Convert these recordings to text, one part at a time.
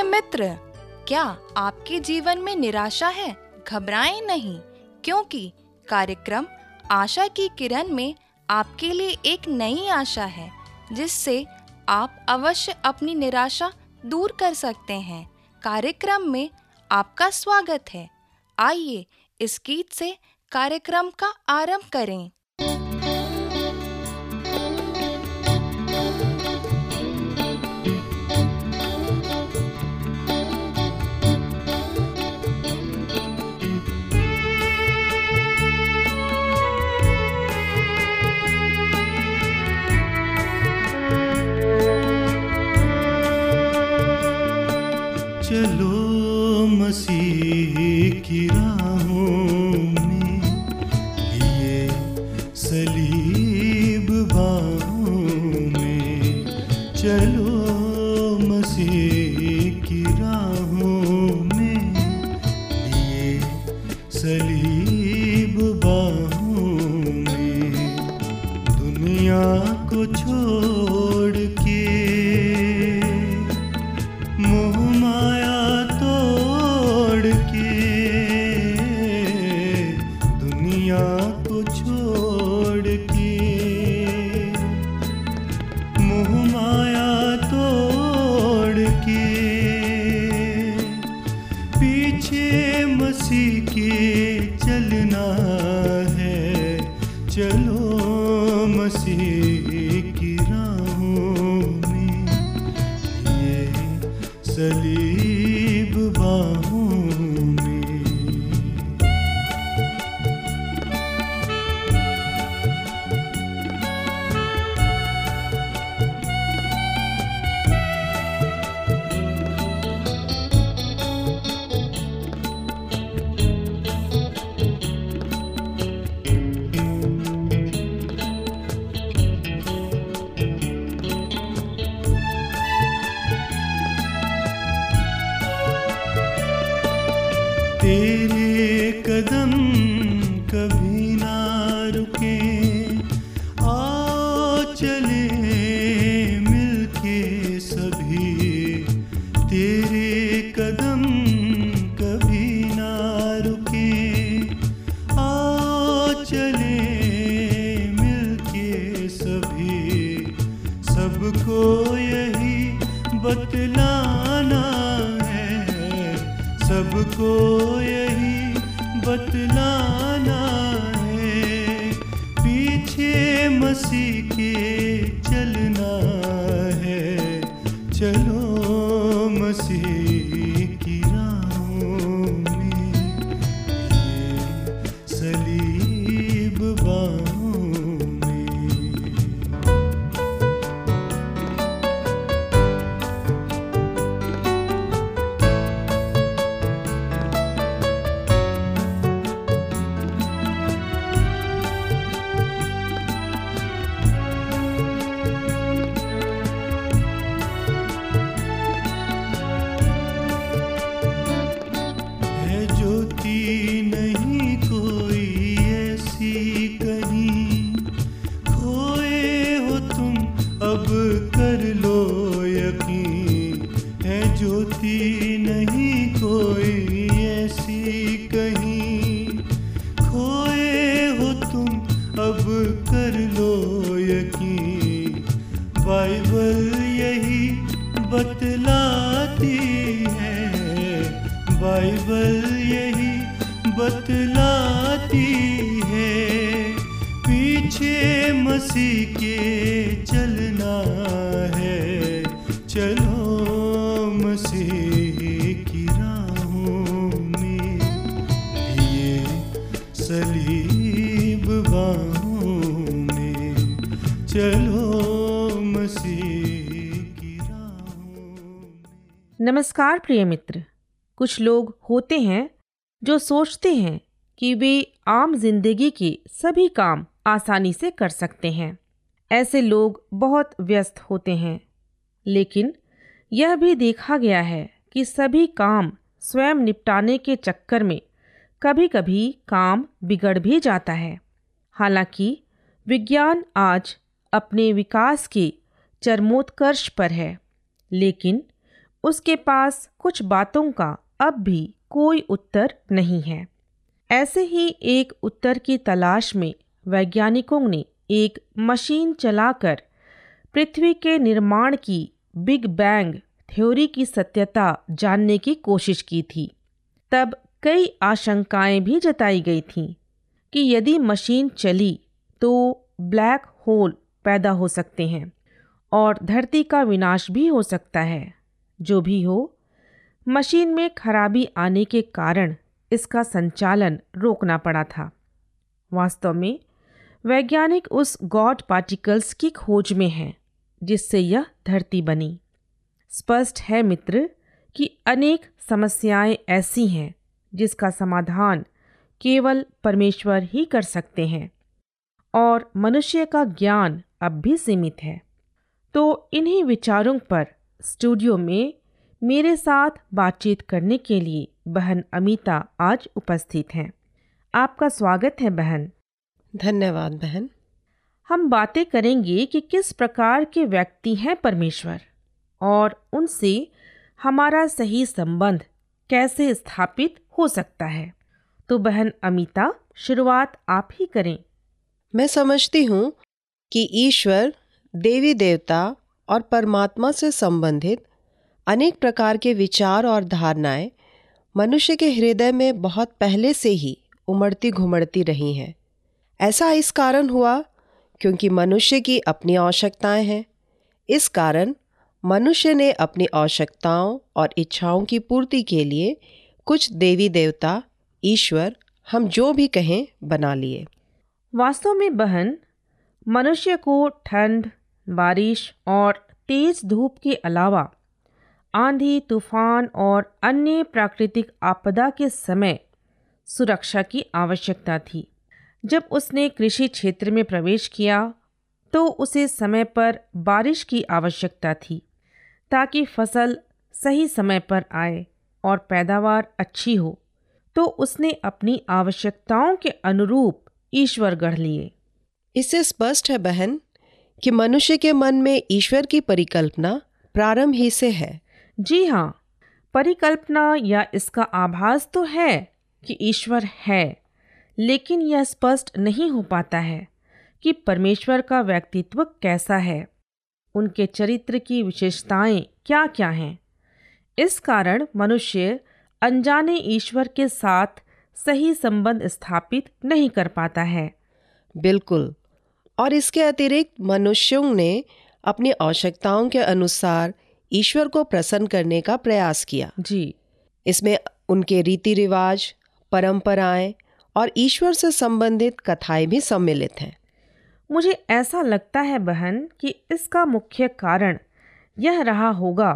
मित्र, क्या आपके जीवन में निराशा है? घबराएं नहीं, क्योंकि कार्यक्रम आशा की किरण में आपके लिए एक नई आशा है, जिससे आप अवश्य अपनी निराशा दूर कर सकते हैं। कार्यक्रम में आपका स्वागत है। आइए इस गीत से कार्यक्रम का आरंभ करें। चलो मसीह की राहों में लिए सलीब बाहों में, चलो मसीह की राहों में लिए सलीब बाहों में। दुनिया को छोड़ के चलना है, चलो मसीह की राहों में ये सलीब बाहों में। तेरे कदम कभी ना रुके, आओ चले मिलके सभी। तेरे कदम कभी ना रुके, आओ चले मिलके सभी। सबको यही बतलाना है, सबको यही बतलाना है, पीछे मसीह के चलना है। चलो मसीह की राहों में ये सलीब बाहों में। नहीं कोई ऐसी कहीं, खोए हो तुम अब कर लो यकीन। है ज्योति नहीं कोई ऐसी कहीं, खोए हो तुम अब कर लो यकीन। बाइबल यही बतलाती है, बाइबल यही बतलाती है, पीछे मसीह के चलना है। चलो मसीह की राहों में ये सलीब बाहों में, चलो मसीह की राहों में। नमस्कार प्रिय मित्र, कुछ लोग होते हैं जो सोचते हैं कि वे आम जिंदगी के सभी काम आसानी से कर सकते हैं। ऐसे लोग बहुत व्यस्त होते हैं, लेकिन यह भी देखा गया है कि सभी काम स्वयं निपटाने के चक्कर में कभी कभी काम बिगड़ भी जाता है। हालांकि विज्ञान आज अपने विकास के चरमोत्कर्ष पर है, लेकिन उसके पास कुछ बातों का अब भी कोई उत्तर नहीं है। ऐसे ही एक उत्तर की तलाश में वैज्ञानिकों ने एक मशीन चलाकर पृथ्वी के निर्माण की बिग बैंग थ्योरी की सत्यता जानने की कोशिश की थी। तब कई आशंकाएं भी जताई गई थीं कि यदि मशीन चली तो ब्लैक होल पैदा हो सकते हैं और धरती का विनाश भी हो सकता है। जो भी हो, मशीन में खराबी आने के कारण इसका संचालन रोकना पड़ा था। वास्तव में वैज्ञानिक उस गॉड पार्टिकल्स की खोज में हैं जिससे यह धरती बनी। स्पष्ट है मित्र कि अनेक समस्याएं ऐसी हैं जिसका समाधान केवल परमेश्वर ही कर सकते हैं और मनुष्य का ज्ञान अब भी सीमित है। तो इन्हीं विचारों पर स्टूडियो में मेरे साथ बातचीत करने के लिए बहन अमिता आज उपस्थित हैं। आपका स्वागत है बहन। धन्यवाद बहन। हम बातें करेंगे कि किस प्रकार के व्यक्ति हैं परमेश्वर और उनसे हमारा सही संबंध कैसे स्थापित हो सकता है। तो बहन अमिता, शुरुआत आप ही करें। मैं समझती हूँ कि ईश्वर, देवी देवता और परमात्मा से संबंधित अनेक प्रकार के विचार और धारणाएं मनुष्य के हृदय में बहुत पहले से ही उमड़ती घुमड़ती रही हैं। ऐसा इस कारण हुआ क्योंकि मनुष्य की अपनी आवश्यकताएं हैं। इस कारण मनुष्य ने अपनी आवश्यकताओं और इच्छाओं की पूर्ति के लिए कुछ देवी देवता, ईश्वर, हम जो भी कहें, बना लिए। वास्तव में बहन, मनुष्य को ठंड, बारिश और तेज धूप के अलावा आंधी, तूफान और अन्य प्राकृतिक आपदा के समय सुरक्षा की आवश्यकता थी। जब उसने कृषि क्षेत्र में प्रवेश किया तो उसे समय पर बारिश की आवश्यकता थी ताकि फसल सही समय पर आए और पैदावार अच्छी हो। तो उसने अपनी आवश्यकताओं के अनुरूप ईश्वर गढ़ लिए। इससे स्पष्ट है बहन कि मनुष्य के मन में ईश्वर की परिकल्पना प्रारंभ ही से है। जी हाँ, परिकल्पना या इसका आभास तो है कि ईश्वर है, लेकिन यह स्पष्ट नहीं हो पाता है कि परमेश्वर का व्यक्तित्व कैसा है, उनके चरित्र की विशेषताएं क्या क्या हैं। इस कारण मनुष्य अनजाने ईश्वर के साथ सही संबंध स्थापित नहीं कर पाता है। बिल्कुल। और इसके अतिरिक्त मनुष्यों ने अपनी आवश्यकताओं के अनुसार ईश्वर को प्रसन्न करने का प्रयास किया। जी, इसमें उनके रीति रिवाज, परंपराएं और ईश्वर से संबंधित कथाएं भी सम्मिलित हैं। मुझे ऐसा लगता है बहन कि इसका मुख्य कारण यह रहा होगा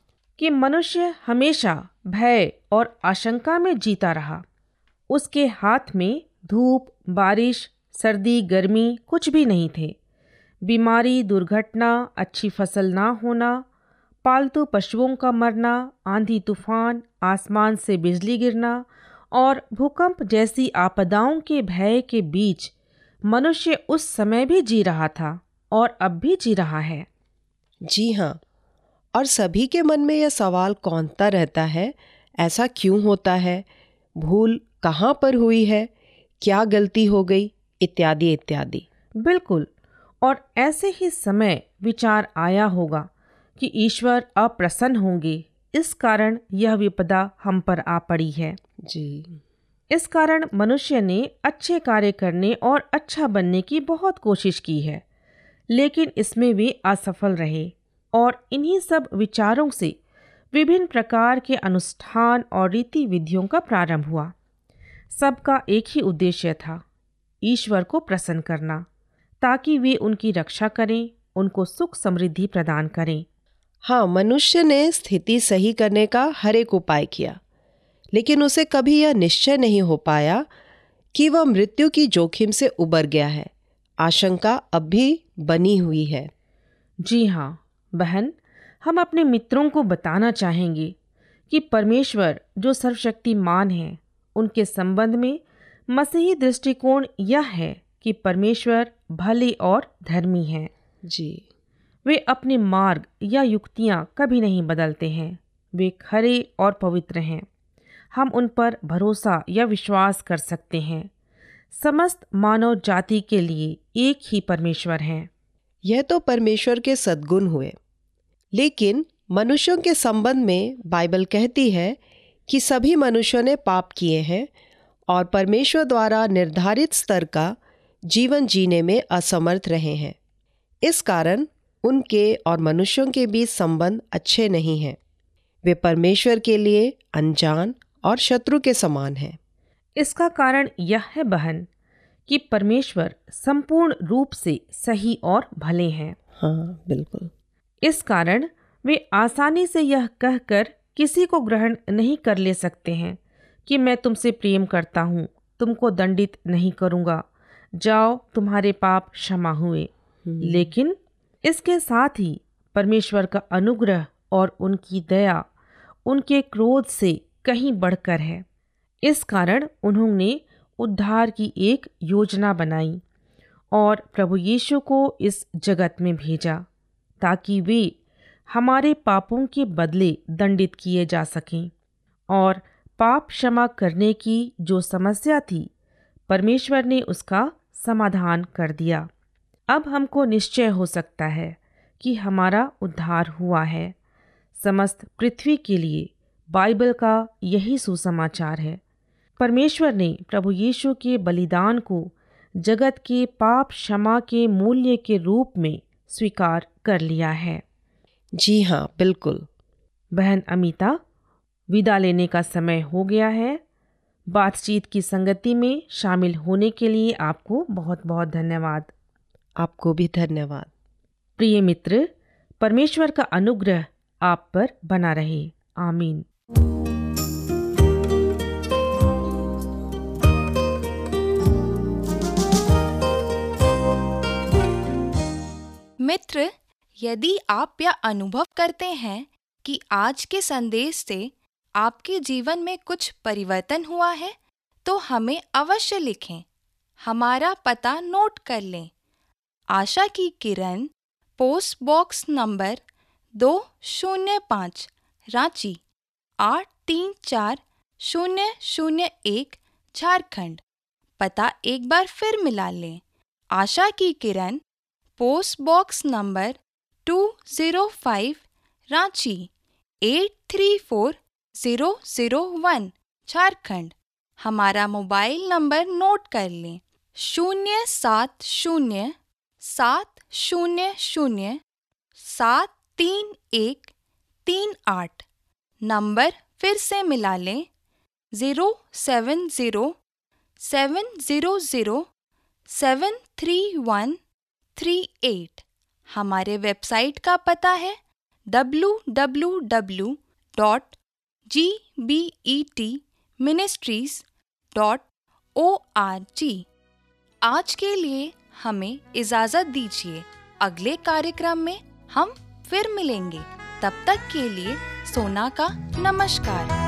कि मनुष्य हमेशा भय और आशंका में जीता रहा। उसके हाथ में धूप, बारिश, सर्दी, गर्मी कुछ भी नहीं थे। बीमारी, दुर्घटना, अच्छी फसल ना होना, पालतू पशुओं का मरना, आंधी तूफान, आसमान से बिजली गिरना और भूकंप जैसी आपदाओं के भय के बीच मनुष्य उस समय भी जी रहा था और अब भी जी रहा है। जी हाँ, और सभी के मन में यह सवाल कौंधता रहता है, ऐसा क्यों होता है, भूल कहाँ पर हुई है, क्या गलती हो गई, इत्यादि इत्यादि। बिल्कुल। और ऐसे ही समय विचार आया होगा कि ईश्वर अप्रसन्न होंगे, इस कारण यह विपदा हम पर आ पड़ी है। जी। इस कारण मनुष्य ने अच्छे कार्य करने और अच्छा बनने की बहुत कोशिश की है, लेकिन इसमें वे असफल रहे और इन्हीं सब विचारों से विभिन्न प्रकार के अनुष्ठान और रीति विधियों का प्रारंभ हुआ। सबका एक ही उद्देश्य था, ईश्वर को प्रसन्न करना, ताकि वे उनकी रक्षा करें, उनको सुख समृद्धि प्रदान करें। हाँ, मनुष्य ने स्थिति सही करने का हर एक उपाय किया, लेकिन उसे कभी यह निश्चय नहीं हो पाया कि वह मृत्यु की जोखिम से उबर गया है। आशंका अब भी बनी हुई है। जी हाँ बहन, हम अपने मित्रों को बताना चाहेंगे कि परमेश्वर जो सर्वशक्तिमान है, उनके संबंध में मसीही दृष्टिकोण यह है कि परमेश्वर भले और धर्मी हैं। जी। वे अपने मार्ग या युक्तियाँ कभी नहीं बदलते हैं वे खरे और पवित्र हैं। हम उन पर भरोसा या विश्वास कर सकते हैं। समस्त मानव जाति के लिए एक ही परमेश्वर हैं। यह तो परमेश्वर के सद्गुण हुए, लेकिन मनुष्यों के संबंध में बाइबल कहती है कि सभी मनुष्यों ने पाप किए हैं और परमेश्वर द्वारा निर्धारित स्तर का जीवन जीने में असमर्थ रहे हैं। इस कारण उनके और मनुष्यों के बीच संबंध अच्छे नहीं हैं। वे परमेश्वर के लिए अनजान और शत्रु के समान हैं। इसका कारण यह है बहन कि परमेश्वर संपूर्ण रूप से सही और भले हैं। हाँ, बिल्कुल। इस कारण वे आसानी से यह कहकर किसी को ग्रहण नहीं कर ले सकते हैं कि मैं तुमसे प्रेम करता हूँ, तुमको दंडित नहीं करूँगा, जाओ तुम्हारे पाप क्षमा हुए। लेकिन इसके साथ ही परमेश्वर का अनुग्रह और उनकी दया उनके क्रोध से कहीं बढ़कर है। इस कारण उन्होंने उद्धार की एक योजना बनाई और प्रभु यीशु को इस जगत में भेजा ताकि वे हमारे पापों के बदले दंडित किए जा सकें। और पाप क्षमा करने की जो समस्या थी, परमेश्वर ने उसका समाधान कर दिया। अब हमको निश्चय हो सकता है कि हमारा उद्धार हुआ है। समस्त पृथ्वी के लिए बाइबल का यही सुसमाचार है। परमेश्वर ने प्रभु यीशु के बलिदान को जगत के पाप क्षमा के मूल्य के रूप में स्वीकार कर लिया है। जी हाँ, बिल्कुल। बहन अमिता, विदा लेने का समय हो गया है। बातचीत की संगति में शामिल होने के लिए आपको बहुत बहुत धन्यवाद। आपको भी धन्यवाद। प्रिय मित्र, परमेश्वर का अनुग्रह आप पर बना रहे। आमीन। मित्र, यदि आप यह अनुभव करते हैं कि आज के संदेश से आपके जीवन में कुछ परिवर्तन हुआ है, तो हमें अवश्य लिखें। हमारा पता नोट कर लें। आशा की किरण, post box number 205, Ranchi 834001, Jharkhand. पता एक बार फिर मिला लें। आशा की किरण, post box number 205, Ranchi 834001, Jharkhand. हमारा मोबाइल नंबर नोट कर लें। 0707073173138। नंबर फिर से मिला लें। 07070073138। हमारे वेबसाइट का पता है www.gbetministries.org। आज के लिए हमें इजाज़त दीजिए। अगले कार्यक्रम में हम फिर मिलेंगे। तब तक के लिए सोना का नमस्कार।